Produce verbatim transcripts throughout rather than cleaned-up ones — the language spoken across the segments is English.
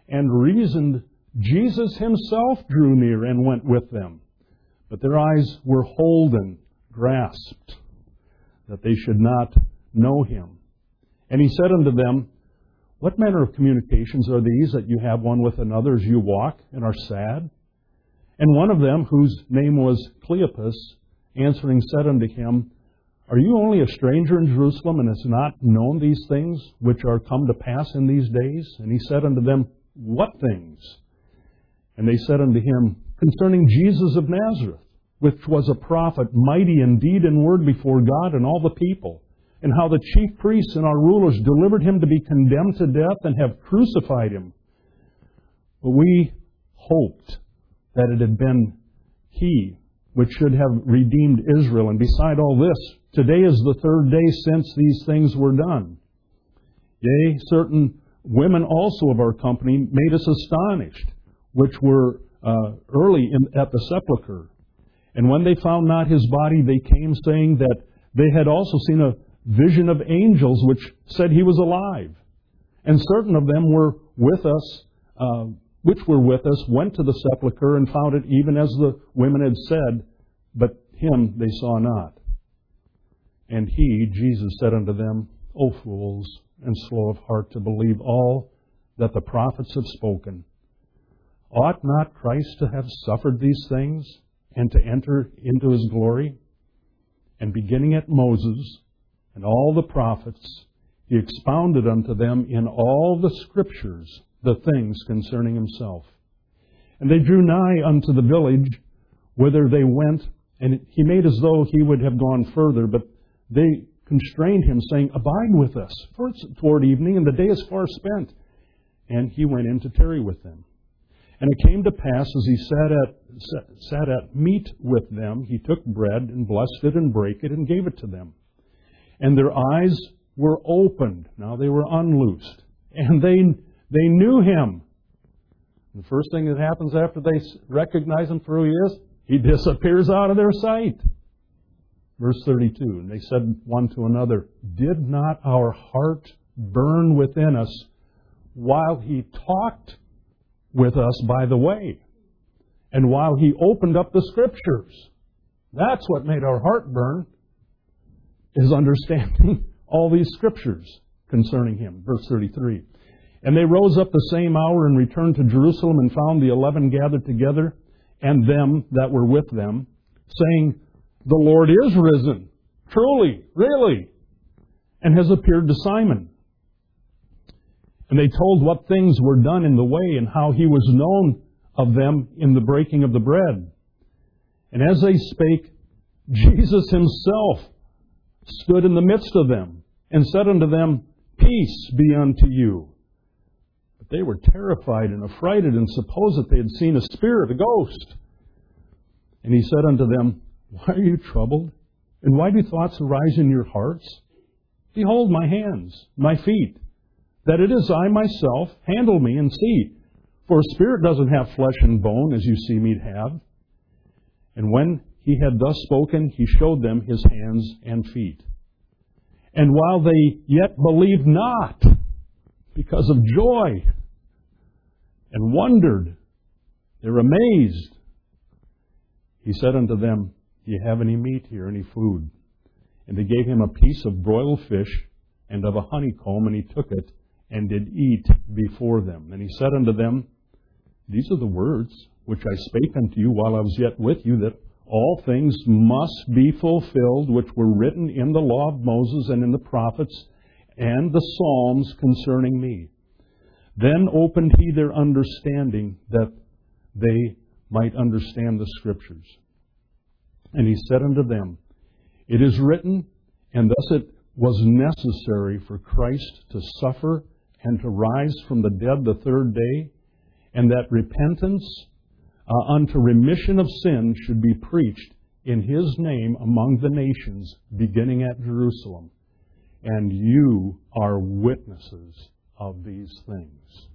and reasoned, Jesus himself drew near and went with them. But their eyes were holden, grasped, that they should not know him. And he said unto them, What manner of communications are these that you have one with another as you walk and are sad? And one of them, whose name was Cleopas, answering said unto him, Are you only a stranger in Jerusalem, and hast not known these things which are come to pass in these days? And he said unto them, What things? And they said unto him, Concerning Jesus of Nazareth, which was a prophet, mighty in deed and word before God and all the people, and how the chief priests and our rulers delivered him to be condemned to death and have crucified him. But we hoped that it had been he which should have redeemed Israel. And beside all this, today is the third day since these things were done. Yea, certain women also of our company made us astonished, which were uh, early in, at the sepulchre. And when they found not his body, they came saying that they had also seen a vision of angels which said he was alive. And certain of them were with us, uh, which were with us, went to the sepulchre and found it even as the women had said, but him they saw not. And he, Jesus, said unto them, O fools, and slow of heart to believe all that the prophets have spoken. Ought not Christ to have suffered these things, and to enter into his glory? And beginning at Moses and all the prophets, he expounded unto them in all the Scriptures the things concerning himself. And they drew nigh unto the village whither they went, and he made as though he would have gone further, but they constrained him, saying, Abide with us, for it's toward evening, and the day is far spent. And he went in to tarry with them. And it came to pass, as he sat at, sat at meat with them, he took bread, and blessed it, and brake it, and gave it to them. And their eyes were opened. Now they were unloosed. And they they knew him. The first thing that happens after they recognize him for who he is, he disappears out of their sight. Verse thirty-two, and they said one to another, Did not our heart burn within us while he talked with us by the way, and while he opened up the Scriptures? That's what made our heart burn, is understanding all these Scriptures concerning him. Verse thirty-three, And they rose up the same hour and returned to Jerusalem, and found the eleven gathered together, and them that were with them, saying, The Lord is risen, truly, really, and has appeared to Simon. And they told what things were done in the way, and how he was known of them in the breaking of the bread. And as they spake, Jesus himself stood in the midst of them, and said unto them, Peace be unto you. But they were terrified and affrighted, and supposed that they had seen a spirit, a ghost. And he said unto them, Why are you troubled? And why do thoughts arise in your hearts? Behold my hands, my feet, that it is I myself. Handle me and see. For a spirit doesn't have flesh and bone, as you see me have. And when he had thus spoken, he showed them his hands and feet. And while they yet believed not, because of joy, and wondered, they were amazed, he said unto them, Do you have any meat here, any food? And they gave him a piece of broiled fish and of a honeycomb, and he took it, and did eat before them. And he said unto them, These are the words which I spake unto you while I was yet with you, that all things must be fulfilled which were written in the law of Moses and in the prophets and the Psalms concerning me. Then opened he their understanding, that they might understand the Scriptures. And he said unto them, It is written, and thus it was necessary for Christ to suffer and to rise from the dead the third day, and that repentance uh, unto remission of sin should be preached in his name among the nations, beginning at Jerusalem. And you are witnesses of these things.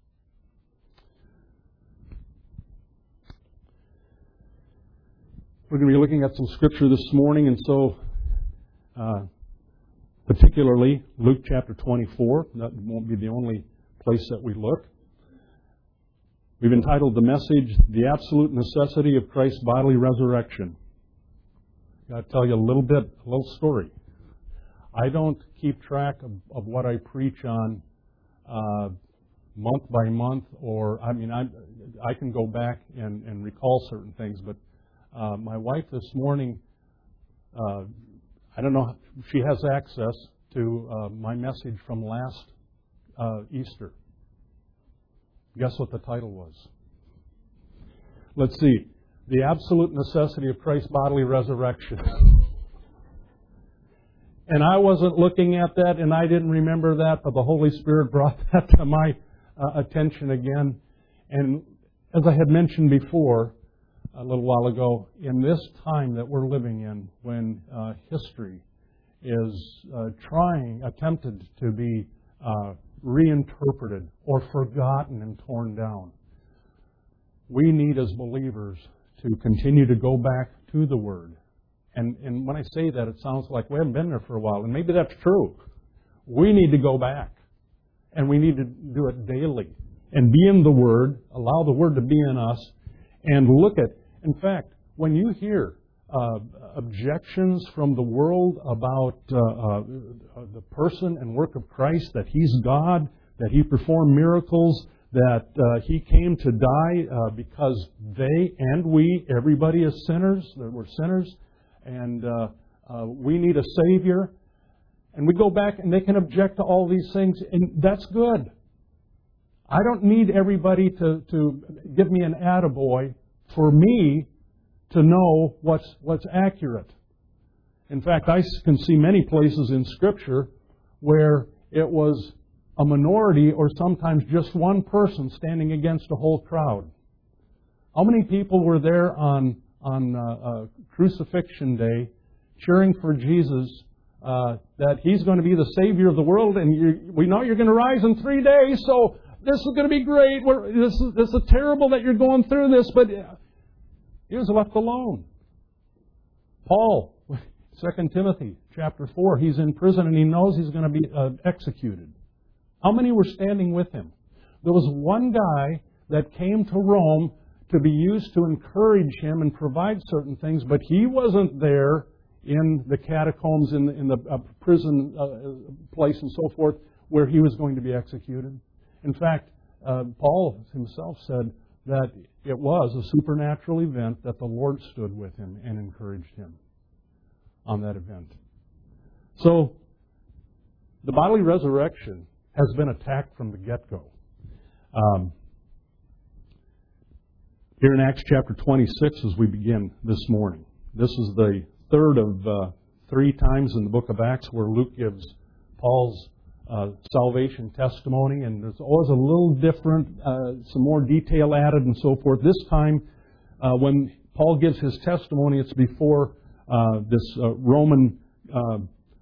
We're going to be looking at some Scripture this morning, and so uh, particularly Luke chapter twenty-four. That won't be the only place that we look. We've entitled the message, The Absolute Necessity of Christ's Bodily Resurrection. I've got to tell you a little bit, a little story. I don't keep track of, of what I preach on uh, month by month, or, I mean, I, I can go back and, and recall certain things, but uh, my wife this morning, uh, I don't know, she has access to uh, my message from last uh, Easter. Guess what the title was? Let's see. The Absolute Necessity of Christ's Bodily Resurrection. And I wasn't looking at that, and I didn't remember that, but the Holy Spirit brought that to my uh, attention again. And as I had mentioned before, a little while ago, in this time that we're living in, when uh, history is uh, trying, attempted to be uh, reinterpreted or forgotten and torn down, we need as believers to continue to go back to the Word. And, and when I say that, it sounds like we haven't been there for a while, and maybe that's true. We need to go back, and we need to do it daily and be in the Word, allow the Word to be in us, and look at, in fact, when you hear uh, objections from the world about uh, uh, the person and work of Christ, that He's God, that He performed miracles, that uh, He came to die uh, because they and we, everybody is sinners, that we're sinners, and uh, uh, we need a Savior. And we go back and they can object to all these things, and that's good. I don't need everybody to, to give me an attaboy for me to know what's, what's accurate. In fact, I can see many places in Scripture where it was a minority or sometimes just one person standing against a whole crowd. How many people were there on on uh, uh, Crucifixion Day cheering for Jesus uh, that He's going to be the Savior of the world, and you, we know you're going to rise in three days, so this is going to be great. We're, this, is, this is terrible that you're going through this, but he was left alone. Paul, Second Timothy chapter four, he's in prison and he knows he's going to be uh, executed. How many were standing with him? There was one guy that came to Rome to be used to encourage him and provide certain things, but he wasn't there in the catacombs, in the, in the uh, prison uh, place and so forth, where he was going to be executed. In fact, uh, Paul himself said that it was a supernatural event that the Lord stood with him and encouraged him on that event. So, the bodily resurrection has been attacked from the get-go. Um, Here in Acts chapter twenty-six, as we begin this morning, this is the third of uh, three times in the book of Acts where Luke gives Paul's uh, salvation testimony, and there's always a little different, uh, some more detail added and so forth. This time, uh, when Paul gives his testimony, it's before uh, this uh, Roman uh,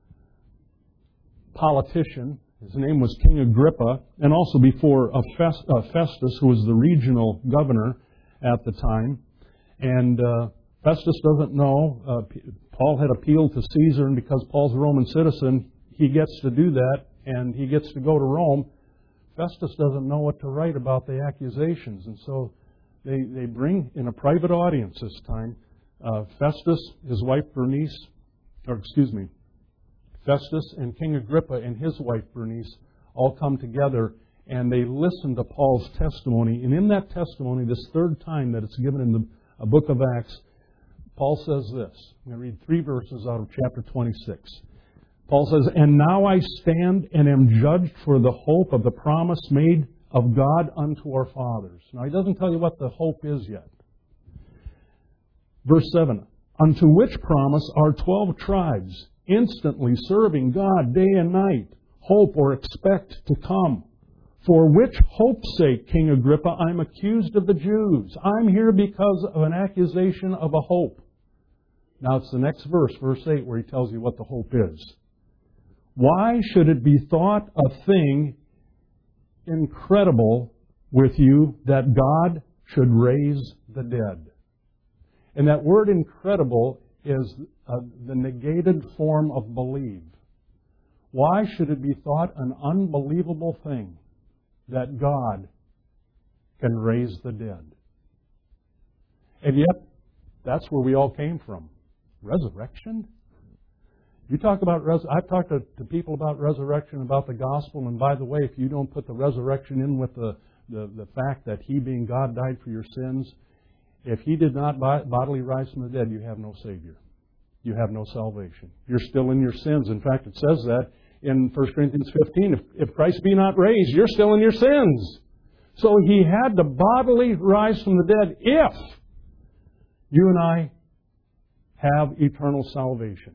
politician. His name was King Agrippa, and also before uh, Festus, who was the regional governor at the time. And uh, Festus doesn't know. Uh, Paul had appealed to Caesar, and because Paul's a Roman citizen, he gets to do that, and he gets to go to Rome. Festus doesn't know what to write about the accusations, and so they, they bring in a private audience this time uh, Festus, his wife Bernice, or excuse me, Festus and King Agrippa and his wife Bernice all come together, and they listen to Paul's testimony. And in that testimony, this third time that it's given in the uh, book of Acts, Paul says this. I'm going to read three verses out of chapter twenty-six. Paul says, "And now I stand and am judged for the hope of the promise made of God unto our fathers." Now, he doesn't tell you what the hope is yet. Verse seven, "Unto which promise are twelve tribes, instantly serving God day and night, hope or expect to come. For which hope's sake, King Agrippa, I'm accused of the Jews. I'm here because of an accusation of a hope." Now it's the next verse, verse eight, where he tells you what the hope is. "Why should it be thought a thing incredible with you that God should raise the dead?" And that word incredible is uh, the negated form of believe. Why should it be thought an unbelievable thing that God can raise the dead. And yet, that's where we all came from. Resurrection? You talk about, res- I've talked to, to people about resurrection, about the gospel, and by the way, if you don't put the resurrection in with the, the, the fact that He, being God, died for your sins, if He did not bodily rise from the dead, you have no Savior. You have no salvation. You're still in your sins. In fact, it says that in First Corinthians fifteen, if, if Christ be not raised, you're still in your sins. So He had to bodily rise from the dead if you and I have eternal salvation.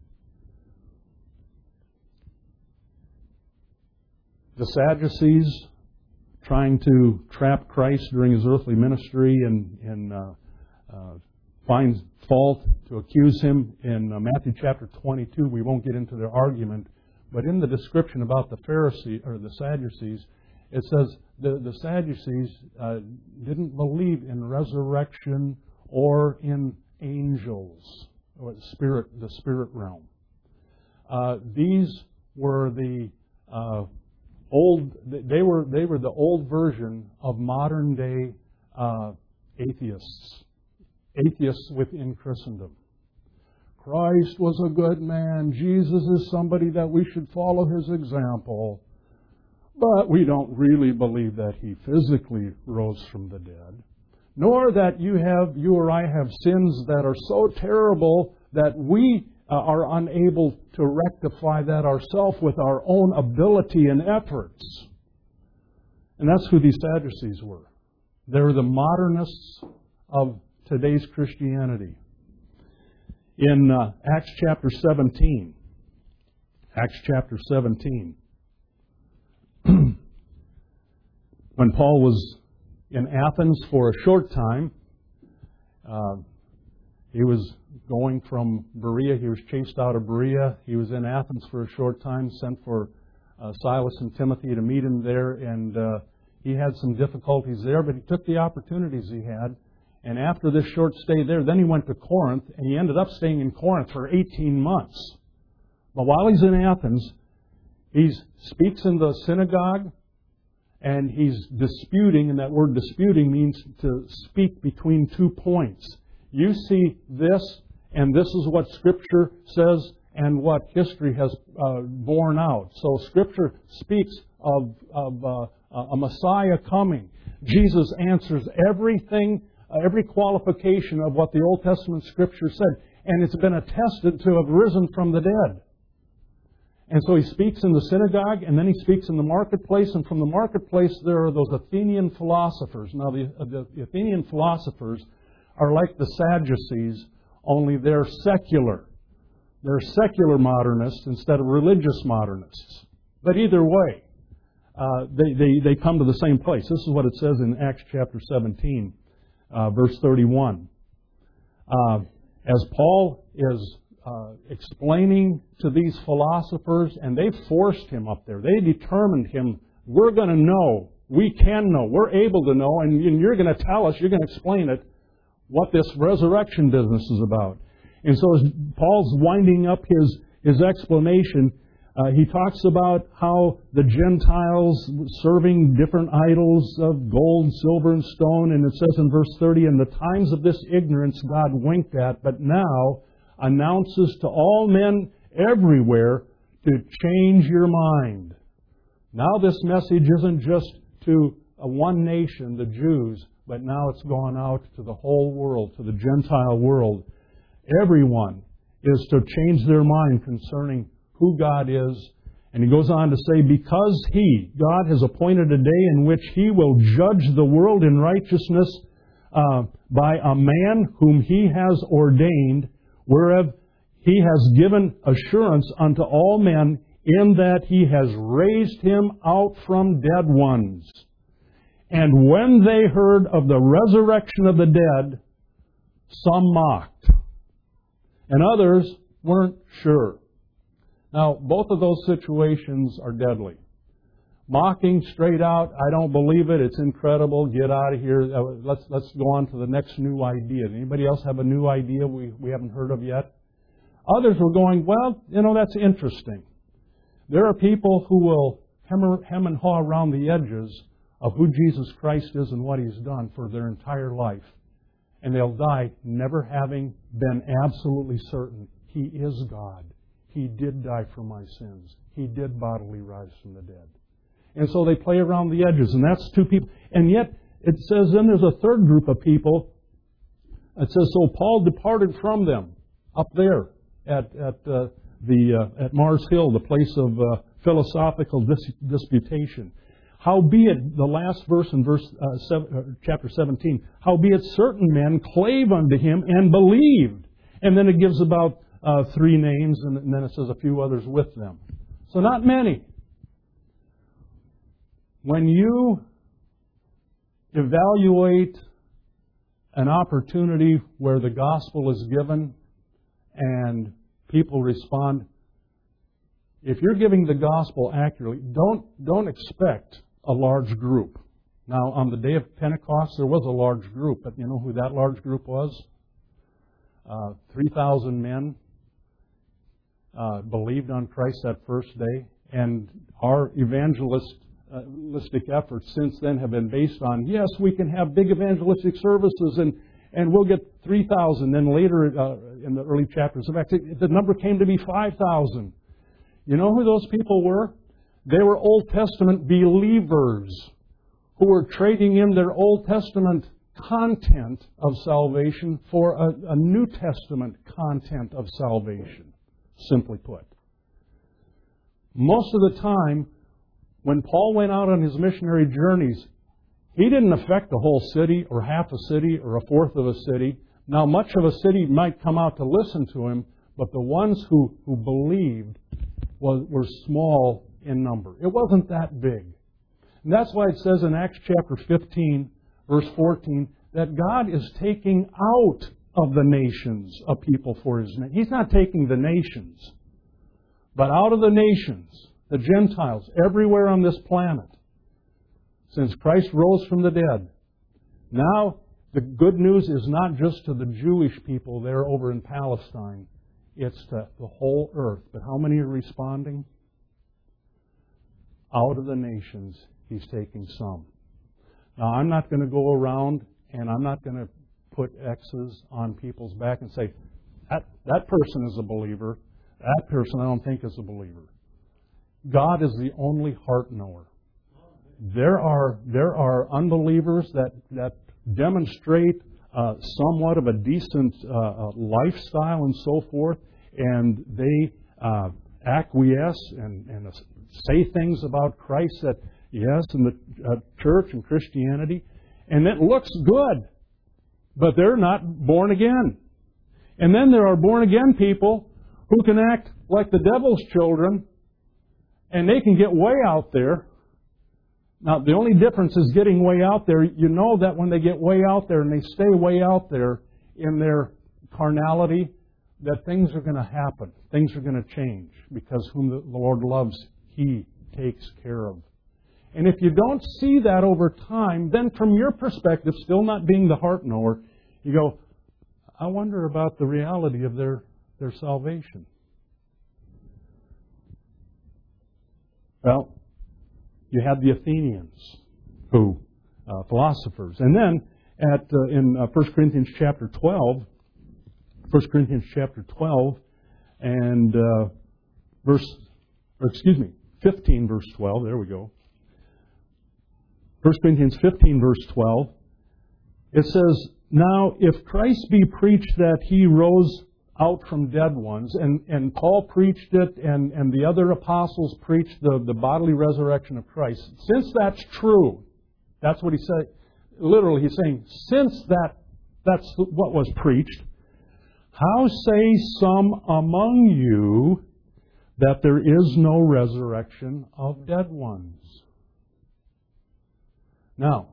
The Sadducees, trying to trap Christ during His earthly ministry and, and uh, uh, find fault to accuse Him in uh, Matthew chapter twenty-two. We won't get into their argument, but in the description about the Pharisees or the Sadducees, it says the, the Sadducees uh, didn't believe in resurrection or in angels, or spirit, the spirit realm. Uh, these were the uh, old. They were they were the old version of modern day uh, atheists, atheists within Christendom. Christ was a good man. Jesus is somebody that we should follow His example. But we don't really believe that He physically rose from the dead. Nor that you have, you or I have sins that are so terrible that we uh, are unable to rectify that ourselves with our own ability and efforts. And that's who these Sadducees were. They're the modernists of today's Christianity. In uh, Acts chapter seventeen, Acts chapter seventeen, when Paul was in Athens for a short time, uh, he was going from Berea. He was chased out of Berea. He was in Athens for a short time, sent for uh, Silas and Timothy to meet him there, and uh, he had some difficulties there, but he took the opportunities he had. And after this short stay there, then he went to Corinth, and he ended up staying in Corinth for eighteen months. But while he's in Athens, he speaks in the synagogue, and he's disputing, and that word disputing means to speak between two points. You see this, and this is what Scripture says and what history has uh, borne out. So Scripture speaks of, of uh, a Messiah coming. Jesus answers everything, uh, every qualification of what the Old Testament Scripture said, and it's been attested to have risen from the dead. And so he speaks in the synagogue, and then he speaks in the marketplace, and from the marketplace there are those Athenian philosophers. Now, the, the Athenian philosophers are like the Sadducees, only they're secular. They're secular modernists instead of religious modernists. But either way, uh, they, they, they come to the same place. This is what it says in Acts chapter seventeen, uh, verse thirty-one. Uh, as Paul is Uh, explaining to these philosophers, and they forced him up there. They determined him, we're going to know, we can know, we're able to know, and you're going to tell us, you're going to explain it, what this resurrection business is about. And so as Paul's winding up his, his explanation, uh, he talks about how the Gentiles serving different idols of gold, silver, and stone, and it says in verse thirty, in the times of this ignorance God winked at, but now announces to all men everywhere to change your mind. Now this message isn't just to a one nation, the Jews, but now it's gone out to the whole world, to the Gentile world. Everyone is to change their mind concerning who God is. And he goes on to say, because He, God, has appointed a day in which He will judge the world in righteousness uh, by a man whom He has ordained, whereof He has given assurance unto all men, in that He has raised Him out from dead ones. And when they heard of the resurrection of the dead, some mocked, and others weren't sure. Now, both of those situations are deadly. Mocking straight out, I don't believe it, it's incredible, get out of here, let's let's go on to the next new idea. Anybody else have a new idea we, we haven't heard of yet? Others were going, well, you know, that's interesting. There are people who will hem, hem and haw around the edges of who Jesus Christ is and what He's done for their entire life. And they'll die never having been absolutely certain He is God. He did die for my sins. He did bodily rise from the dead. And so they play around the edges, and that's two people. And yet, it says then there's a third group of people. It says, so Paul departed from them up there at at uh, the uh, at Mars Hill, the place of uh, philosophical dis- disputation. Howbeit, the last verse in verse uh, seven, uh, chapter seventeen, howbeit certain men clave unto him and believed. And then it gives about uh, three names, and, and then it says a few others with them. So not many. When you evaluate an opportunity where the gospel is given and people respond, if you're giving the gospel accurately, don't don't expect a large group. Now, on the day of Pentecost, there was a large group, but you know who that large group was? Uh, three thousand men uh, believed on Christ that first day, and our evangelist evangelistic efforts since then have been based on, yes, we can have big evangelistic services and, and we'll get three thousand. Then later uh, in the early chapters, in fact, the number came to be five thousand. You know who those people were? They were Old Testament believers who were trading in their Old Testament content of salvation for a, a New Testament content of salvation, simply put. Most of the time, when Paul went out on his missionary journeys, he didn't affect the whole city or half a city or a fourth of a city. Now, much of a city might come out to listen to him, but the ones who, who believed was, were small in number. It wasn't that big. And that's why it says in Acts chapter fifteen, verse fourteen, that God is taking out of the nations a people for His name. He's not taking the nations, but out of the nations, the Gentiles, everywhere on this planet, since Christ rose from the dead. Now, the good news is not just to the Jewish people there over in Palestine. It's to the whole earth. But how many are responding? Out of the nations, He's taking some. Now, I'm not going to go around and I'm not going to put X's on people's back and say, that, that person is a believer. That person I don't think is a believer. God is the only heart knower. There are there are unbelievers that, that demonstrate uh, somewhat of a decent uh, lifestyle and so forth, and they uh, acquiesce and, and uh, say things about Christ that, yes, in the uh, church and Christianity, and it looks good, but they're not born again. And then there are born again people who can act like the devil's children, and they can get way out there. Now, the only difference is getting way out there. You know that when they get way out there and they stay way out there in their carnality, that things are going to happen. Things are going to change, because whom the Lord loves, He takes care of. And if you don't see that over time, then from your perspective, still not being the heart knower, you go, I wonder about the reality of their, their salvation. Well, you had the Athenians, who uh, philosophers, and then at uh, in uh, First Corinthians chapter twelve, First Corinthians chapter twelve, and uh, verse, or excuse me, fifteen verse twelve. There we go. First Corinthians fifteen verse twelve. It says, "Now, if Christ be preached that He rose out from dead ones," and, and Paul preached it, and, and the other apostles preached the, the bodily resurrection of Christ. Since that's true, that's what he said. Literally, he's saying, since that that's what was preached, how say some among you that there is no resurrection of dead ones? Now,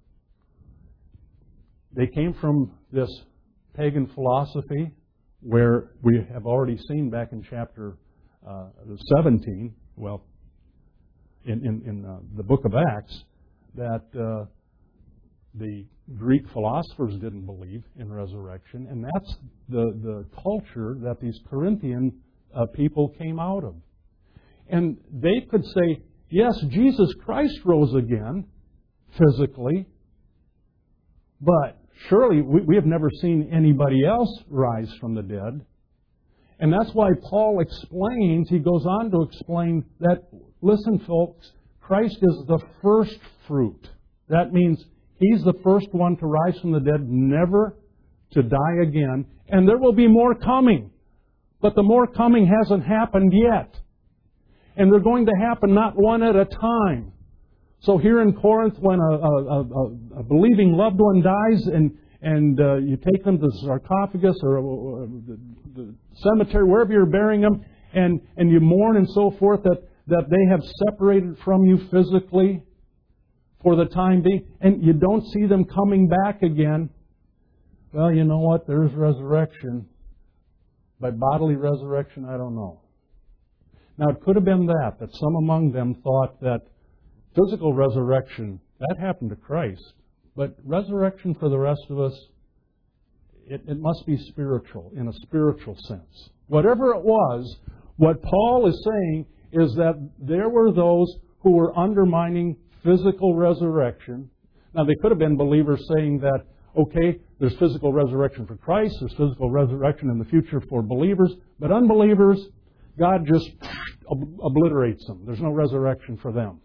they came from this pagan philosophy, where we have already seen back in chapter uh, seventeen, well, in, in, in uh, the book of Acts, that uh, the Greek philosophers didn't believe in resurrection, and that's the, the culture that these Corinthian uh, people came out of. And they could say, yes, Jesus Christ rose again, physically. But surely we, we have never seen anybody else rise from the dead. And that's why Paul explains, he goes on to explain that, listen folks, Christ is the first fruit. That means He's the first one to rise from the dead, never to die again. And there will be more coming. But the more coming hasn't happened yet. And they're going to happen not one at a time. So here in Corinth, when a, a, a, a believing loved one dies and, and uh, you take them to the sarcophagus or uh, the, the cemetery, wherever you're burying them, and, and you mourn and so forth, that, that they have separated from you physically for the time being, and you don't see them coming back again. Well, you know what? There's resurrection. By bodily resurrection, I don't know. Now, it could have been that, that some among them thought that physical resurrection, that happened to Christ. But resurrection for the rest of us, it, it must be spiritual, in a spiritual sense. Whatever it was, what Paul is saying is that there were those who were undermining physical resurrection. Now, they could have been believers saying that, okay, there's physical resurrection for Christ, there's physical resurrection in the future for believers, but unbelievers, God just obliterates them. There's no resurrection for them.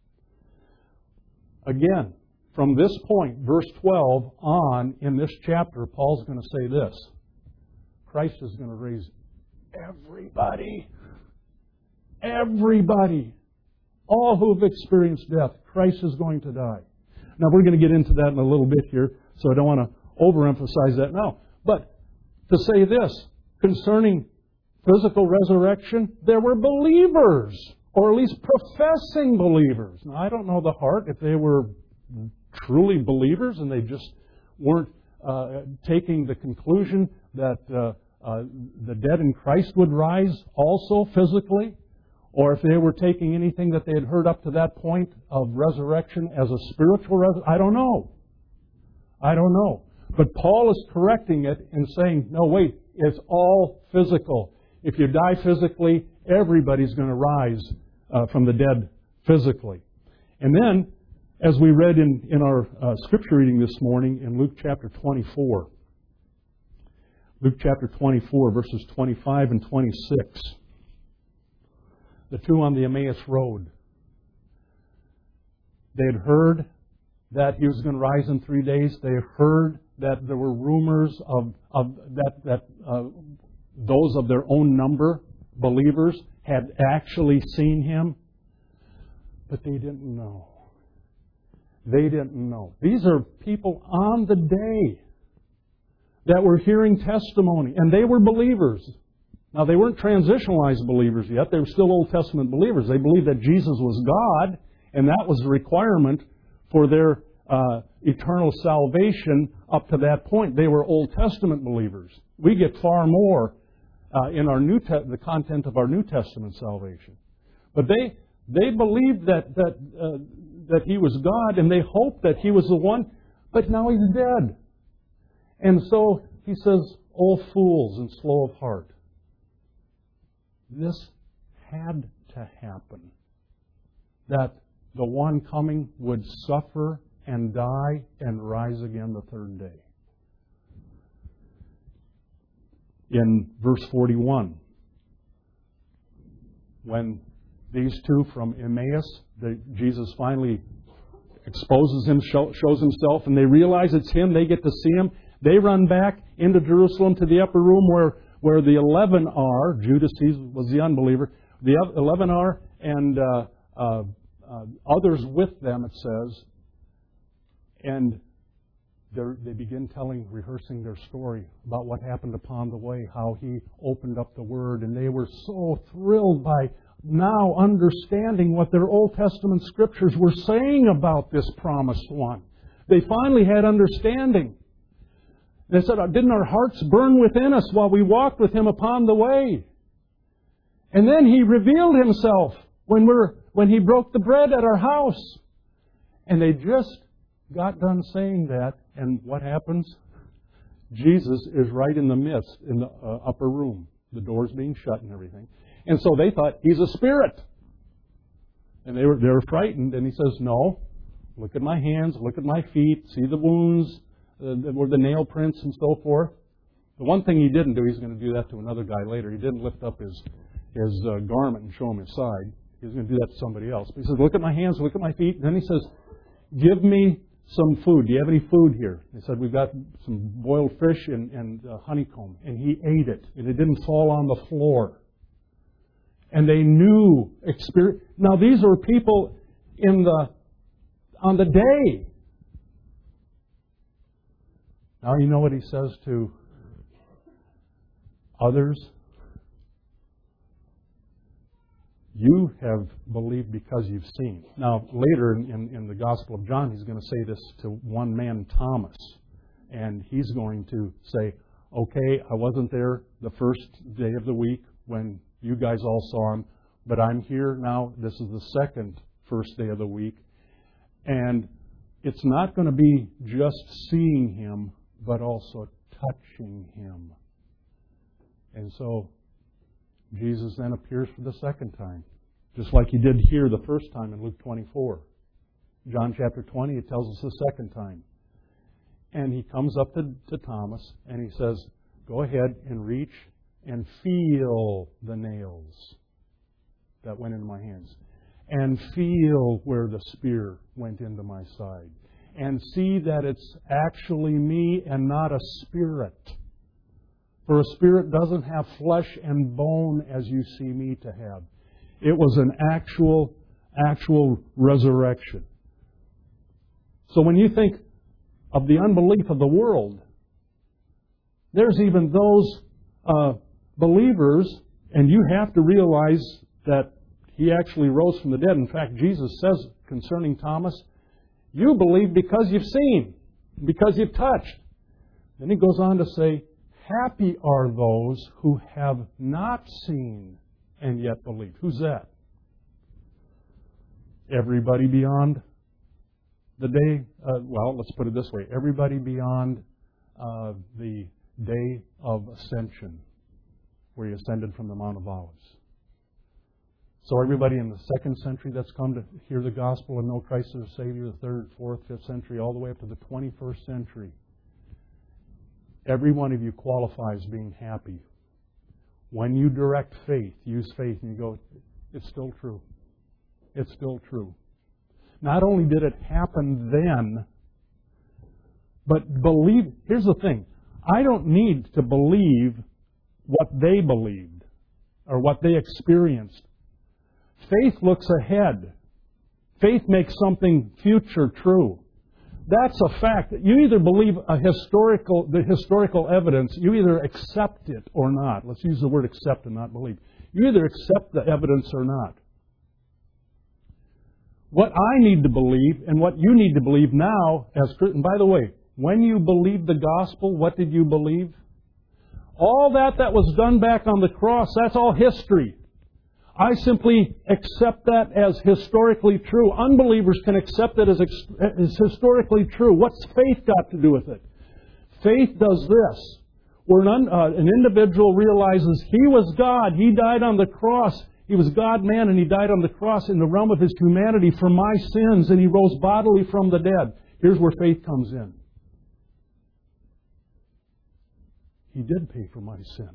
Again, from this point, verse twelve on in this chapter, Paul's going to say this. Christ is going to raise everybody. Everybody. All who have experienced death, Christ is going to die. Now, we're going to get into that in a little bit here, so I don't want to overemphasize that now. But to say this, concerning physical resurrection, there were believers, or at least professing believers. Now, I don't know the heart, if they were truly believers and they just weren't uh, taking the conclusion that uh, uh, the dead in Christ would rise also physically, or if they were taking anything that they had heard up to that point of resurrection as a spiritual resurrection. I don't know. I don't know. But Paul is correcting it and saying, no, wait, it's all physical. If you die physically, everybody's going to rise uh, from the dead physically. And then, as we read in, in our uh, scripture reading this morning in Luke chapter twenty-four, Luke chapter twenty-four, verses twenty-five and twenty-six, the two on the Emmaus Road, they had heard that He was going to rise in three days. They heard that there were rumors of, of that, that uh, those of their own number, believers, had actually seen Him. But they didn't know. They didn't know. These are people on the day that were hearing testimony, and they were believers. Now, they weren't transitionalized believers yet. They were still Old Testament believers. They believed that Jesus was God, and that was a requirement for their uh, eternal salvation up to that point. They were Old Testament believers. We get far more uh, in our New Te- the content of our New Testament salvation. But they they believed that that uh, that He was God, and they hoped that He was the one. But now He's dead, and so He says, "O fools and slow of heart." This had to happen. That the one coming would suffer and die and rise again the third day. In verse forty-one, when these two from Emmaus, the, Jesus finally exposes Him, show, shows Himself, and they realize it's Him, they get to see Him. They run back into Jerusalem to the upper room where, where the eleven are. Judas was the unbeliever. The eleven are, and uh, uh, uh, others with them, it says. And they begin telling, rehearsing their story about what happened upon the way, how He opened up the Word. And they were so thrilled by now understanding what their Old Testament Scriptures were saying about this promised one. They finally had understanding. They said, didn't our hearts burn within us while we walked with Him upon the way? And then He revealed Himself when we're when He broke the bread at our house. And they just got done saying that, and what happens? Jesus is right in the midst, in the uh, upper room. The doors being shut and everything. And so they thought, He's a spirit. And they were they were frightened, and He says, no, look at my hands, look at my feet, see the wounds, uh, where the nail prints and so forth. The one thing he didn't do, he's going to do that to another guy later. He didn't lift up his his uh, garment and show him his side. He was going to do that to somebody else. But he says, look at my hands, look at my feet. And then he says, give me some food. Do you have any food here? They said, we've got some boiled fish and, and uh, honeycomb. And he ate it. And it didn't fall on the floor. And they knew experience. Now these were people in the on the day. Now you know what he says to others? You have believed because you've seen. Now, later in, in, in the Gospel of John, he's going to say this to one man, Thomas. And he's going to say, okay, I wasn't there the first day of the week when you guys all saw him, but I'm here now. This is the second first day of the week. And it's not going to be just seeing him, but also touching him. And so Jesus then appears for the second time, just like he did here the first time in Luke twenty-four. John chapter twenty, it tells us the second time. And he comes up to, to Thomas and he says, go ahead and reach and feel the nails that went into my hands. And feel where the spear went into my side. And see that it's actually me and not a spirit. For a spirit doesn't have flesh and bone as you see me to have. It was an actual, actual resurrection. So when you think of the unbelief of the world, there's even those uh, believers, and you have to realize that he actually rose from the dead. In fact, Jesus says concerning Thomas, you believe because you've seen, because you've touched. Then he goes on to say, happy are those who have not seen and yet believed. Who's that? Everybody beyond the day, uh, well, let's put it this way. Everybody beyond uh, the day of ascension, where he ascended from the Mount of Olives. So everybody in the second century that's come to hear the gospel and know Christ as a Savior, the third, fourth, fifth century, all the way up to the twenty-first century, every one of you qualifies being happy. When you direct faith, use faith, and you go, it's still true. It's still true. Not only did it happen then, but believe, here's the thing. I don't need to believe what they believed or what they experienced. Faith looks ahead. Faith makes something future true. That's a fact. You either believe a historical, the historical evidence, you either accept it or not. Let's use the word accept and not believe. You either accept the evidence or not. What I need to believe and what you need to believe now as Christians, by the way, when you believed the gospel, what did you believe? All that that was done back on the cross, that's all history. I simply accept that as historically true. Unbelievers can accept it as, as historically true. What's faith got to do with it? Faith does this. Where an, uh, an individual realizes he was God, he died on the cross, he was God-man, and he died on the cross in the realm of his humanity for my sins, and he rose bodily from the dead. Here's where faith comes in. He did pay for my sin.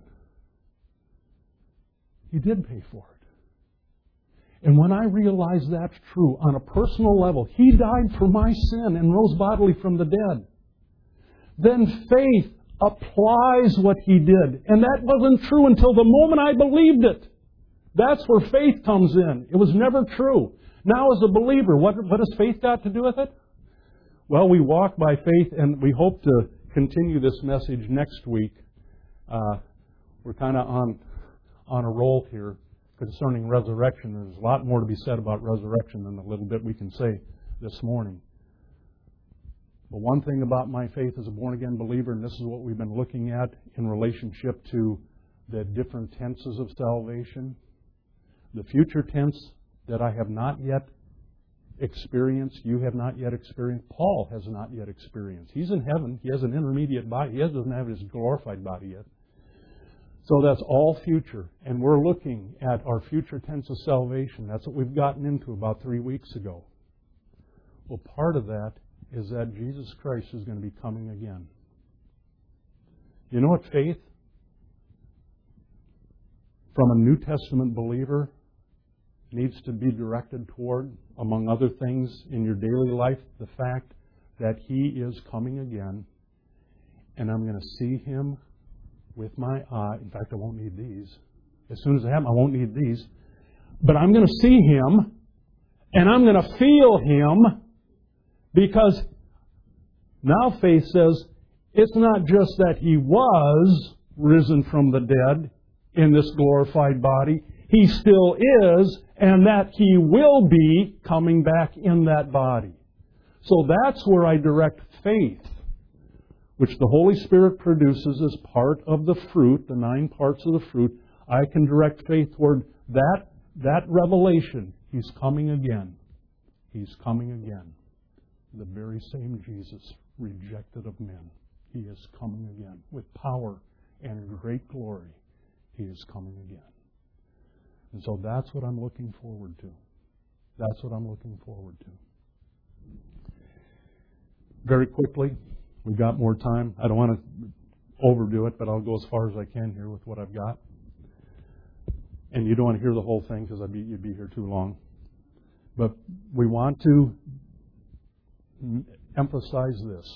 He did pay for it. And when I realize that's true on a personal level, He died for my sin and rose bodily from the dead, then faith applies what He did. And that wasn't true until the moment I believed it. That's where faith comes in. It was never true. Now as a believer, what, what has faith got to do with it? Well, we walk by faith, and we hope to continue this message next week. Uh, we're kind of on, on a roll here concerning resurrection. There's a lot more to be said about resurrection than the little bit we can say this morning. But one thing about my faith as a born-again believer, and this is what we've been looking at in relationship to the different tenses of salvation, the future tense that I have not yet experienced, you have not yet experienced, Paul has not yet experienced. He's in heaven. He has an intermediate body. He doesn't have his glorified body yet. So that's all future. And we're looking at our future tense of salvation. That's what we've gotten into about three weeks ago. Well, part of that is that Jesus Christ is going to be coming again. You know what faith from a New Testament believer needs to be directed toward, among other things in your daily life? The fact that He is coming again, and I'm going to see Him with my eye. In fact, I won't need these. As soon as I have them, I won't need these. But I'm going to see Him, and I'm going to feel Him, because now faith says it's not just that He was risen from the dead in this glorified body. He still is, and that He will be coming back in that body. So that's where I direct faith, which the Holy Spirit produces as part of the fruit, the nine parts of the fruit. I can direct faith toward that, that revelation. He's coming again. He's coming again. The very same Jesus, rejected of men. He is coming again with power and great glory. He is coming again. And so that's what I'm looking forward to. That's what I'm looking forward to. Very quickly, we've got more time. I don't want to overdo it, but I'll go as far as I can here with what I've got. And you don't want to hear the whole thing because I'd be, you'd be here too long. But we want to emphasize this,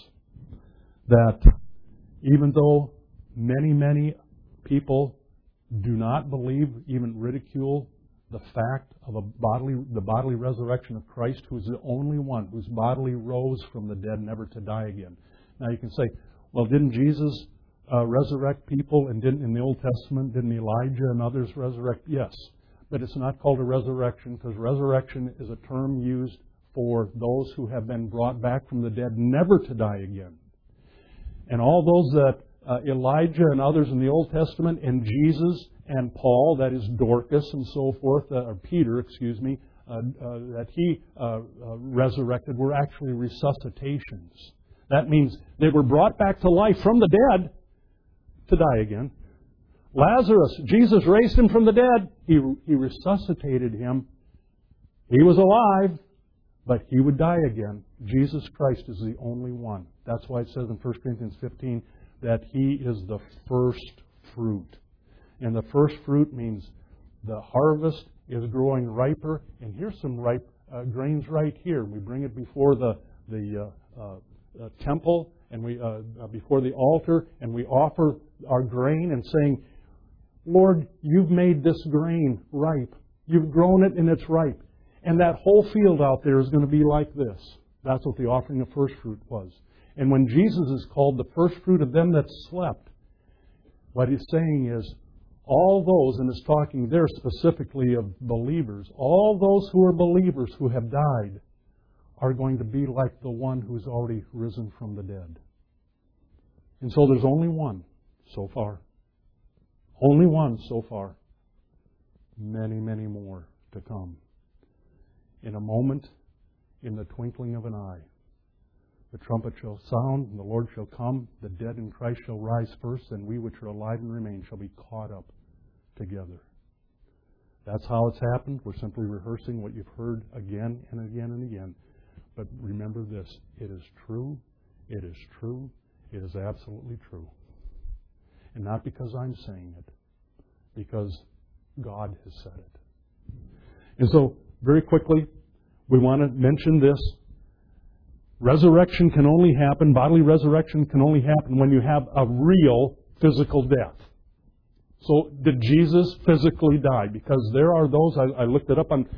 that even though many, many people do not believe, even ridicule the fact of a bodily, the bodily resurrection of Christ, who is the only one whose bodily rose from the dead, never to die again. Now you can say, well, didn't Jesus uh, resurrect people, and didn't in the Old Testament, didn't Elijah and others resurrect? Yes, but it's not called a resurrection, because resurrection is a term used for those who have been brought back from the dead, never to die again. And all those that Uh, Elijah and others in the Old Testament, and Jesus and Paul, that is Dorcas and so forth, uh, or Peter, excuse me, uh, uh, that he uh, uh, resurrected were actually resuscitations. That means they were brought back to life from the dead to die again. Lazarus, Jesus raised him from the dead. He, he resuscitated him. He was alive, but he would die again. Jesus Christ is the only one. That's why it says in First Corinthians fifteen, that He is the first fruit. And the first fruit means the harvest is growing riper. And here's some ripe uh, grains right here. We bring it before the the uh, uh, uh, temple and we uh, uh, before the altar, and we offer our grain and saying, Lord, You've made this grain ripe. You've grown it and it's ripe. And that whole field out there is going to be like this. That's what the offering of first fruit was. And when Jesus is called the first fruit of them that slept, what He's saying is, all those, and it's talking there specifically of believers, all those who are believers who have died are going to be like the one who's already risen from the dead. And so there's only one so far. Only one so far. Many, many more to come. In a moment, in the twinkling of an eye, the trumpet shall sound, and the Lord shall come. The dead in Christ shall rise first, and we which are alive and remain shall be caught up together. That's how it's happened. We're simply rehearsing what you've heard again and again and again. But remember this, it is true, it is true, it is absolutely true. And not because I'm saying it, because God has said it. And so, very quickly, we want to mention this. Resurrection can only happen, bodily resurrection can only happen when you have a real physical death. So, did Jesus physically die? Because there are those, I, I looked it up on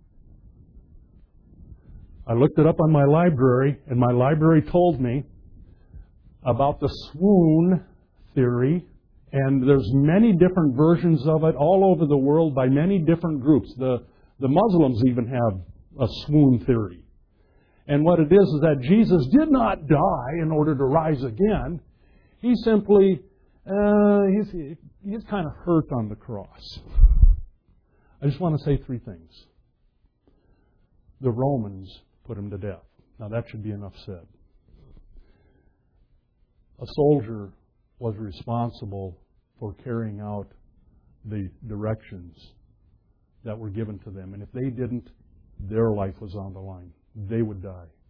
I looked it up on my library, and my library told me about the swoon theory, and there's many different versions of it all over the world by many different groups. The, the Muslims even have a swoon theory. And what it is is that Jesus did not die in order to rise again. He simply, uh, he's, he's kind of hurt on the cross. I just want to say three things. The Romans put him to death. Now that should be enough said. A soldier was responsible for carrying out the directions that were given to them. And if they didn't, their life was on the line. They would die.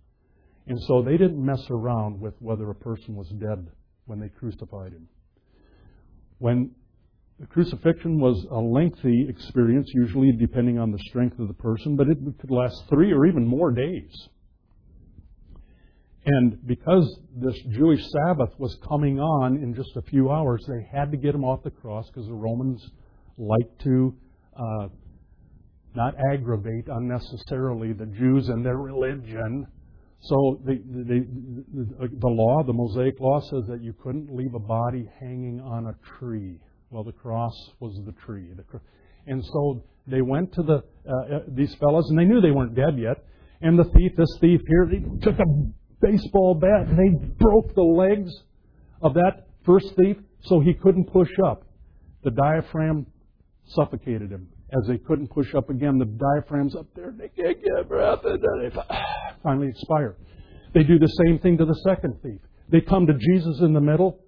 And so they didn't mess around with whether a person was dead when they crucified him. When the crucifixion was a lengthy experience, usually depending on the strength of the person, but it could last three or even more days. And because this Jewish Sabbath was coming on in just a few hours, they had to get him off the cross because the Romans like to uh, not aggravate unnecessarily the Jews and their religion. So the, the, the, the law, the Mosaic law, says that you couldn't leave a body hanging on a tree. Well, the cross was the tree. And so they went to the uh, these fellows, and they knew they weren't dead yet. And the thief, this thief here, he took a baseball bat and they broke the legs of that first thief so he couldn't push up. The diaphragm suffocated him. As they couldn't push up again, the diaphragm's up there, they can't get breath, and they finally expire. They do the same thing to the second thief. They come to Jesus in the middle.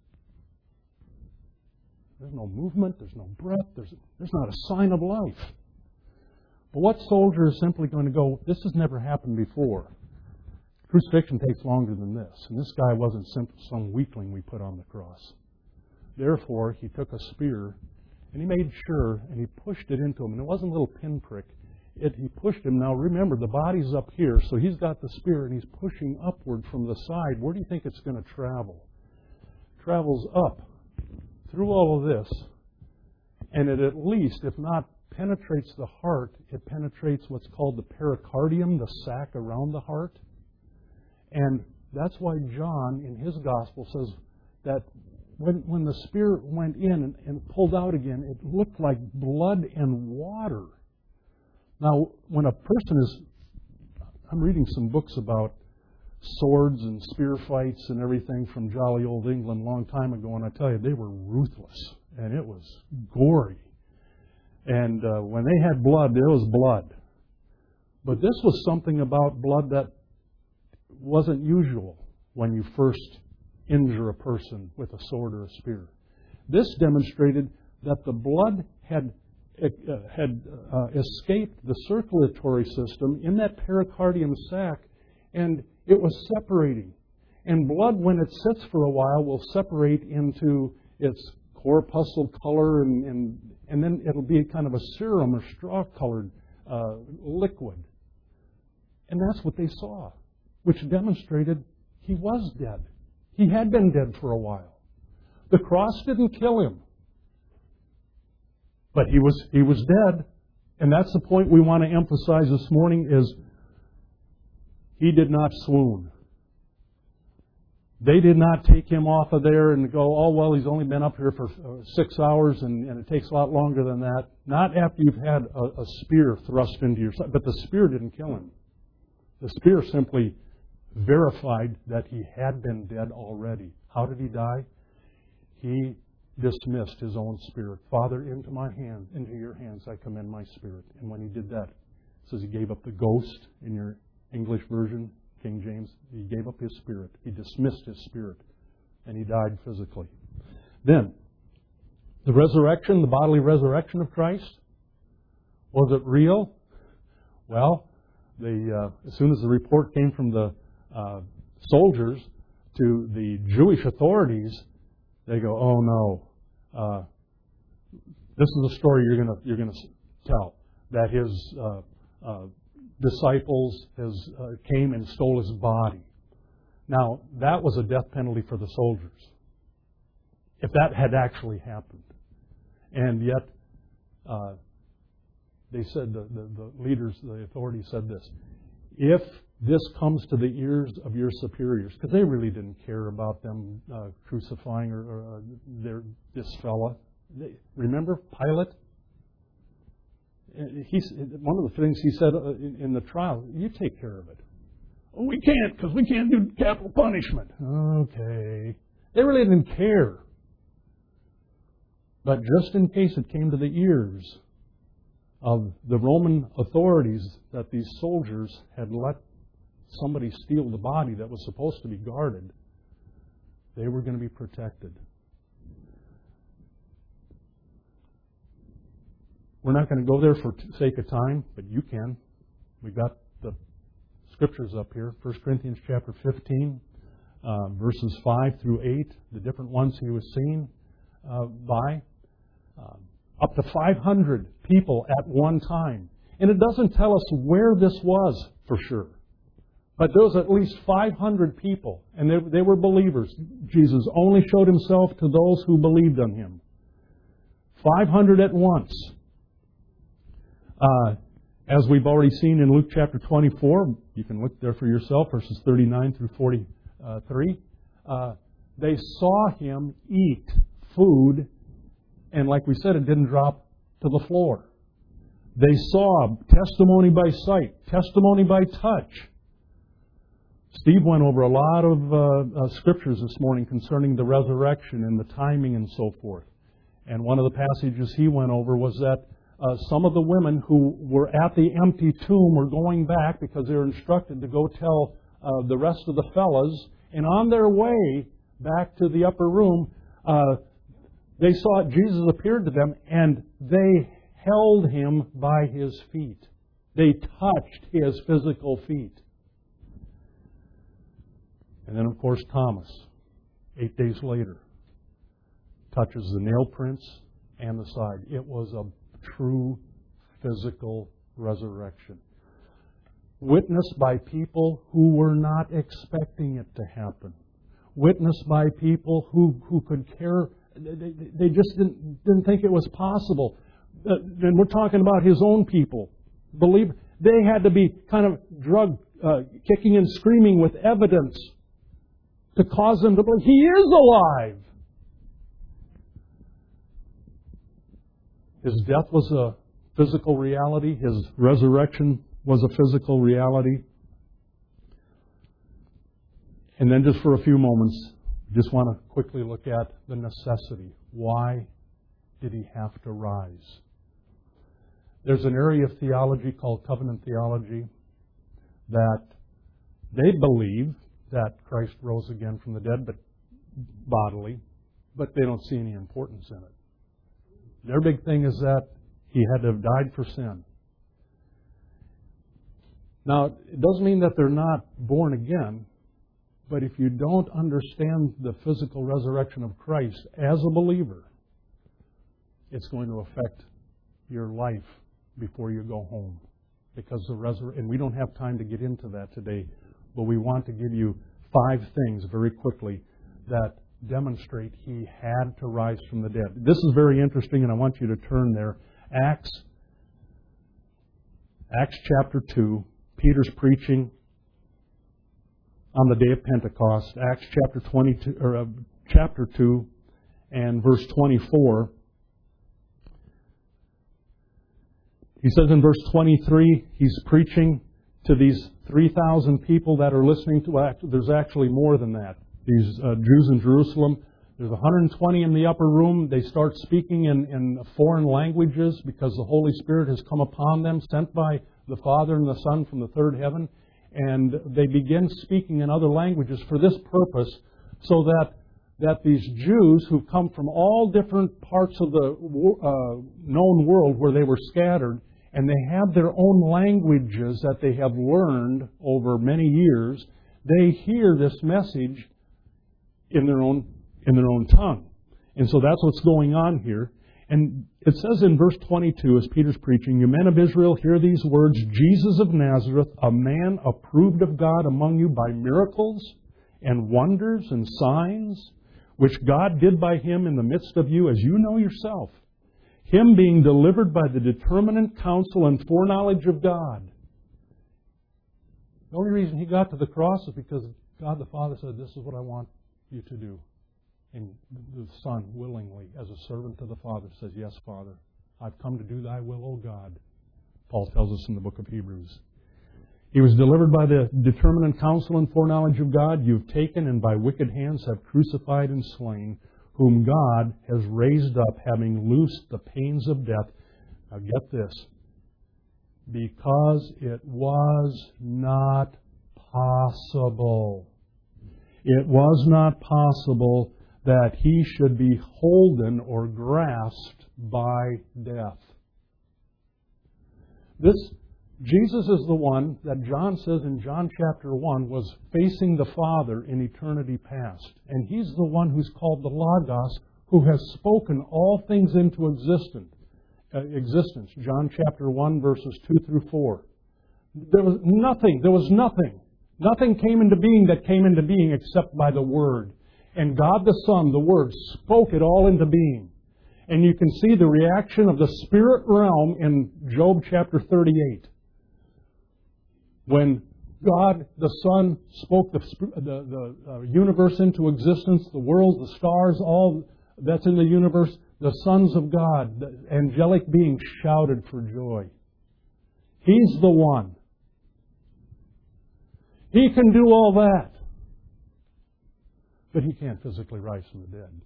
There's no movement, there's no breath, there's, there's not a sign of life. But what soldier is simply going to go, this has never happened before? Crucifixion takes longer than this. And this guy wasn't some weakling we put on the cross. Therefore, he took a spear and he made sure and he pushed it into him. And it wasn't a little pinprick. It, he pushed him. Now remember, the body's up here, so he's got the spear and he's pushing upward from the side. Where do you think it's going to travel? It travels up through all of this. And it at least, if not penetrates the heart, it penetrates what's called the pericardium, the sac around the heart. And that's why John, in his gospel, says that when, when the Spirit went in and, and pulled out again, it looked like blood and water. Now, when a person is... I'm reading some books about swords and spear fights and everything from jolly old England a long time ago, and I tell you, they were ruthless, and it was gory. And uh, when they had blood, there was blood. But this was something about blood that wasn't usual when you first injure a person with a sword or a spear. This demonstrated that the blood had uh, had uh, escaped the circulatory system in that pericardium sac, and it was separating. And blood, when it sits for a while, will separate into its corpuscle color, and, and, and then it'll be kind of a serum or straw-colored uh, liquid. And that's what they saw, which demonstrated he was dead. He had been dead for a while. The cross didn't kill him, but he was he was dead. And that's the point we want to emphasize this morning is he did not swoon. They did not take him off of there and go, oh, well, he's only been up here for uh, six hours and, and it takes a lot longer than that. Not after you've had a, a spear thrust into your side. But the spear didn't kill him. The spear simply verified that he had been dead already. How did he die? He dismissed his own spirit. Father, into my hand, into your hands I commend my spirit. And when he did that, it says he gave up the ghost in your English version, King James. He gave up his spirit. He dismissed his spirit. And he died physically. Then, the resurrection, the bodily resurrection of Christ, was it real? Well, the, uh, as soon as the report came from the uh, soldiers to the Jewish authorities, they go, "Oh no, uh, this is a story you're going to you're going to tell that his uh, uh, disciples his, uh, came and stole his body." Now that was a death penalty for the soldiers if that had actually happened, and yet uh, they said the, the, the leaders, the authorities said this: if this comes to the ears of your superiors, because they really didn't care about them uh, crucifying or, or uh, their, this fella. They, remember Pilate? He's, one of the things he said in, in the trial, you take care of it. Oh, we can't, because we can't do capital punishment. Okay. They really didn't care. But just in case it came to the ears of the Roman authorities that these soldiers had let somebody steal the body that was supposed to be guarded, they were going to be protected. We're not going to go there for sake of time, but you can. We got the scriptures up here. First Corinthians chapter fifteen, uh, verses five through eight, the different ones he was seen uh, by. Uh, up to five hundred people at one time. And it doesn't tell us where this was for sure. But there was at least five hundred people, and they, they were believers. Jesus only showed himself to those who believed on him. five hundred at once. Uh, as we've already seen in Luke chapter twenty-four, you can look there for yourself, verses thirty-nine through forty-three. Uh, they saw him eat food, and like we said, it didn't drop to the floor. They saw testimony by sight, testimony by touch. Steve went over a lot of uh, uh, scriptures this morning concerning the resurrection and the timing and so forth. And one of the passages he went over was that uh, some of the women who were at the empty tomb were going back because they were instructed to go tell uh, the rest of the fellas. And on their way back to the upper room, uh, they saw Jesus appeared to them, and they held him by his feet. They touched his physical feet. And then, of course, Thomas, eight days later, touches the nail prints and the side. It was a true physical resurrection. Witnessed by people who were not expecting it to happen. Witnessed by people who, who could care. They, they just didn't, didn't think it was possible. And we're talking about his own people. Believe they had to be kind of drug uh, kicking and screaming with evidence to cause them to believe he is alive. His death was a physical reality. His resurrection was a physical reality. And then just for a few moments, just want to quickly look at the necessity. Why did he have to rise? There's an area of theology called covenant theology that they believe that Christ rose again from the dead, but bodily, but they don't see any importance in it. Their big thing is that he had to have died for sin. Now, it doesn't mean that they're not born again, but if you don't understand the physical resurrection of Christ as a believer, it's going to affect your life before you go home. Because the resurrection, and we don't have time to get into that today, but we want to give you five things very quickly that demonstrate he had to rise from the dead. This is very interesting, and I want you to turn there. Acts, Acts chapter two, Peter's preaching on the day of Pentecost. Acts chapter twenty-two, or uh, chapter two, and verse twenty-four. He says in verse twenty-three, he's preaching to these three thousand people that are listening to. Well, there's actually more than that. These uh, Jews in Jerusalem. There's one hundred twenty in the upper room. They start speaking in, in foreign languages because the Holy Spirit has come upon them, sent by the Father and the Son from the third heaven. And they begin speaking in other languages for this purpose, so that that these Jews who've come from all different parts of the uh, known world where they were scattered, and they have their own languages that they have learned over many years, they hear this message in their own in their own tongue. And so that's what's going on here. And it says in verse twenty-two, as Peter's preaching, "You men of Israel, hear these words, Jesus of Nazareth, a man approved of God among you by miracles and wonders and signs, which God did by him in the midst of you, as you know yourself. Him being delivered by the determinate counsel and foreknowledge of God." The only reason he got to the cross is because God the Father said, "This is what I want you to do." And the Son willingly, as a servant to the Father, says, "Yes, Father, I've come to do thy will, O God." Paul tells us in the book of Hebrews. He was delivered by the determinate counsel and foreknowledge of God. You've taken and by wicked hands have crucified and slain, whom God has raised up, having loosed the pains of death. Now get this. Because it was not possible. It was not possible that he should be holden or grasped by death. This, Jesus is the one that John says in John chapter one was facing the Father in eternity past. And He's the one who's called the Logos, who has spoken all things into existence. Uh, existence. John chapter one, verses two through four. There was nothing, there was nothing. Nothing came into being that came into being except by the Word. And God the Son, the Word, spoke it all into being. And you can see the reaction of the spirit realm in Job chapter thirty-eight. When God the Son spoke the, the, the uh, universe into existence, the worlds, the stars, all that's in the universe, the sons of God, the angelic beings shouted for joy. He's the one. He can do all that. But He can't physically rise from the dead.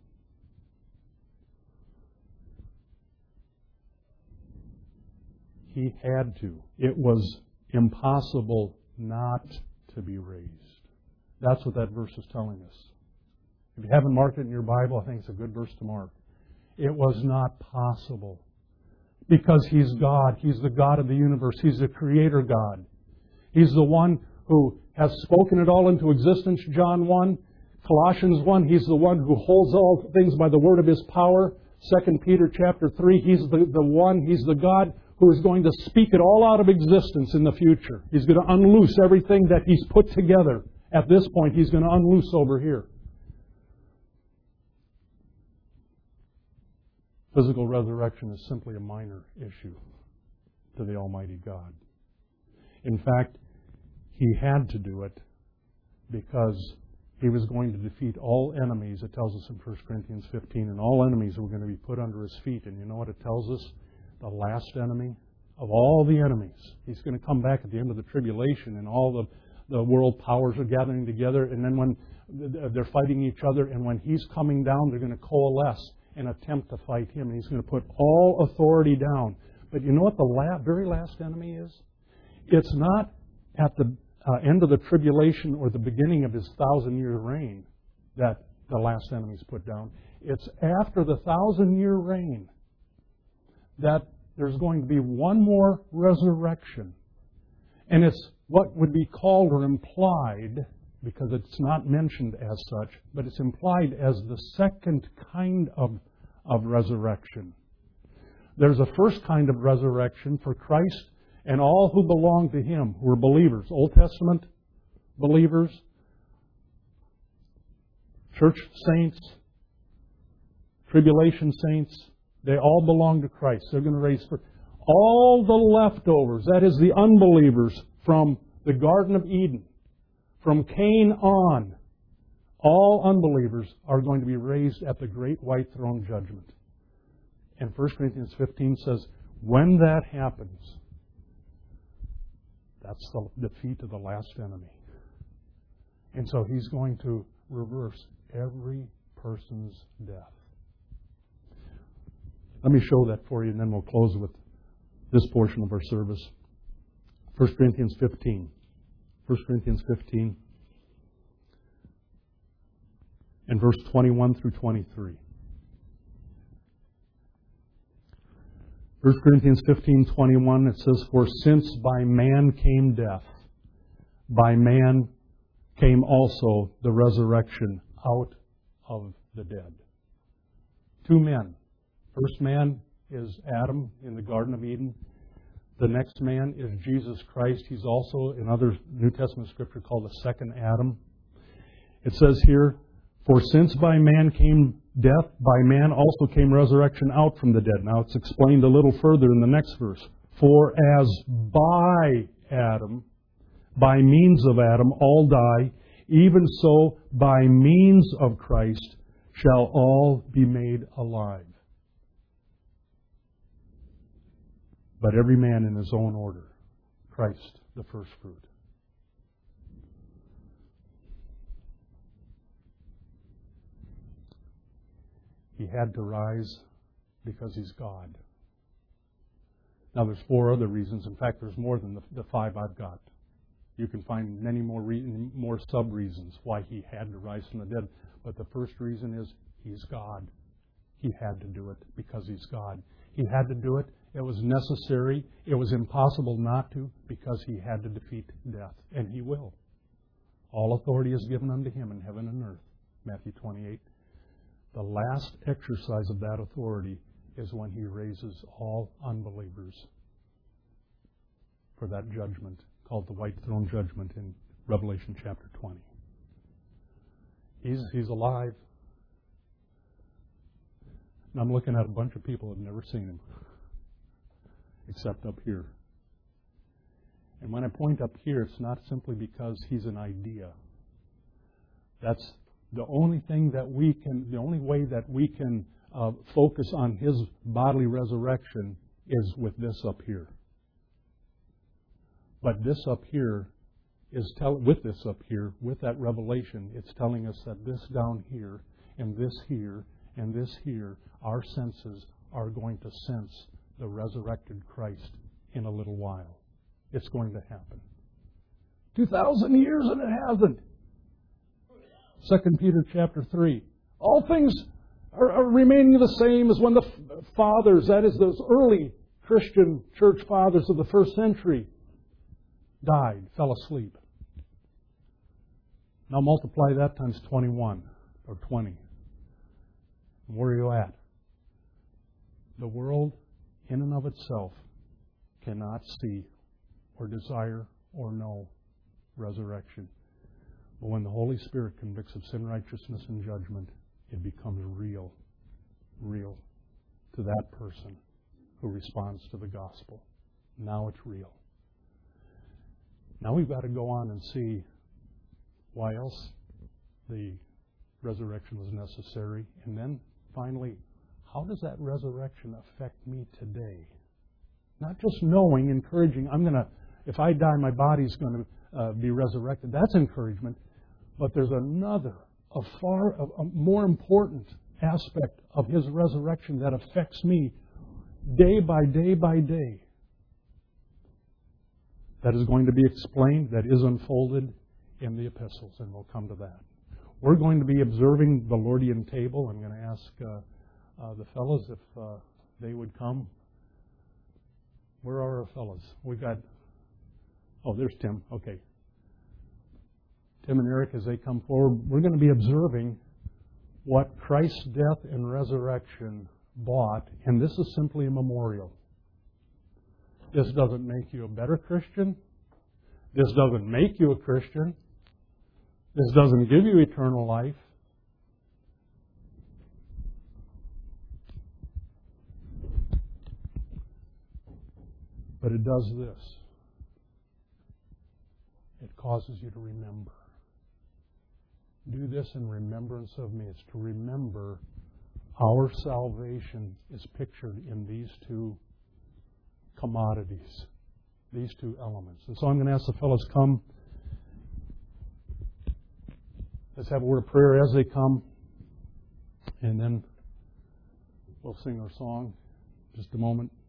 He had to. It was impossible not to be raised. That's what that verse is telling us. If you haven't marked it in your Bible, I think it's a good verse to mark. It was not possible. Because He's God. He's the God of the universe. He's the Creator God. He's the one who has spoken it all into existence, John one. Colossians one, He's the one who holds all things by the word of His power. Second Peter chapter three, He's the, the one, He's the God who is going to speak it all out of existence in the future. He's going to unloose everything that He's put together. At this point, He's going to unloose over here. Physical resurrection is simply a minor issue to the Almighty God. In fact, He had to do it because He was going to defeat all enemies. It tells us in First Corinthians fifteen, and all enemies were going to be put under His feet. And you know what it tells us? The last enemy of all the enemies. He's going to come back at the end of the tribulation, and all the, the world powers are gathering together. And then when they're fighting each other, and when He's coming down, they're going to coalesce and attempt to fight Him. And He's going to put all authority down. But you know what the la- very last enemy is? It's not at the uh, end of the tribulation or the beginning of His thousand-year reign that the last enemy is put down. It's after the thousand-year reign that there's going to be one more resurrection. And it's what would be called or implied, because it's not mentioned as such, but it's implied as the second kind of, of resurrection. There's a first kind of resurrection for Christ and all who belong to Him, who are believers, Old Testament believers, church saints, tribulation saints. They all belong to Christ. They're going to raise for all the leftovers, that is the unbelievers from the Garden of Eden, from Cain on. All unbelievers are going to be raised at the great white throne judgment. And First Corinthians fifteen says, when that happens, that's the defeat of the last enemy. And so He's going to reverse every person's death. Let me show that for you, and then we'll close with this portion of our service. First Corinthians fifteen. First Corinthians fifteen. And verse twenty-one through twenty-three. First Corinthians fifteen, twenty-one, it says, for since by man came death, by man came also the resurrection out of the dead. Two men. First man is Adam in the Garden of Eden. The next man is Jesus Christ. He's also, in other New Testament scripture, called the second Adam. It says here, for since by man came death, by man also came resurrection out from the dead. Now it's explained a little further in the next verse. For as by Adam, by means of Adam, all die, even so by means of Christ shall all be made alive. But every man in his own order. Christ, the first fruit. He had to rise because He's God. Now there's four other reasons. In fact, there's more than the, the five I've got. You can find many more re- more sub-reasons why He had to rise from the dead. But the first reason is He's God. He had to do it because He's God. He had to do it. It was necessary. It was impossible not to, because He had to defeat death. And He will. All authority is given unto Him in heaven and earth. Matthew twenty-eight. The last exercise of that authority is when He raises all unbelievers for that judgment called the white throne judgment in Revelation chapter twenty. He's, he's alive. And I'm looking at a bunch of people who have never seen Him, except up here. And when I point up here, it's not simply because He's an idea. That's the only thing that we can, the only way that we can uh, focus on His bodily resurrection is with this up here. But this up here is tell, with this up here, with that revelation, it's telling us that this down here, and this here, and this here, our senses are going to sense the resurrected Christ in a little while. It's going to happen. Two thousand years and it hasn't. Second Peter chapter three. All things are, are remaining the same as when the fathers, that is those early Christian church fathers of the first century, died, fell asleep. Now multiply that times twenty-one or twenty. And where are you at? The world in and of itself cannot see or desire or know resurrection. But when the Holy Spirit convicts of sin, righteousness, and judgment, it becomes real, real to that person who responds to the gospel. Now it's real. Now we've got to go on and see why else the resurrection was necessary. And then finally, how does that resurrection affect me today? Not just knowing, encouraging, I'm going to, if I die, my body's going to uh, be resurrected. That's encouragement. But there's another, a far, a, a more important aspect of His resurrection that affects me day by day by day. That is going to be explained, that is unfolded in the epistles, and we'll come to that. We're going to be observing the Lordian table. I'm going to ask uh, uh, the fellows if uh, they would come. Where are our fellows? We've got, oh, there's Tim. Okay. Tim and Eric, as they come forward, we're going to be observing what Christ's death and resurrection bought, and this is simply a memorial. This doesn't make you a better Christian. This doesn't make you a Christian. This doesn't give you eternal life. But it does this. It causes you to remember. Do this in remembrance of me. It's to remember our salvation is pictured in these two commodities, these two elements. And so I'm going to ask the fellows come. Let's have a word of prayer as they come, and then we'll sing our song in just a moment.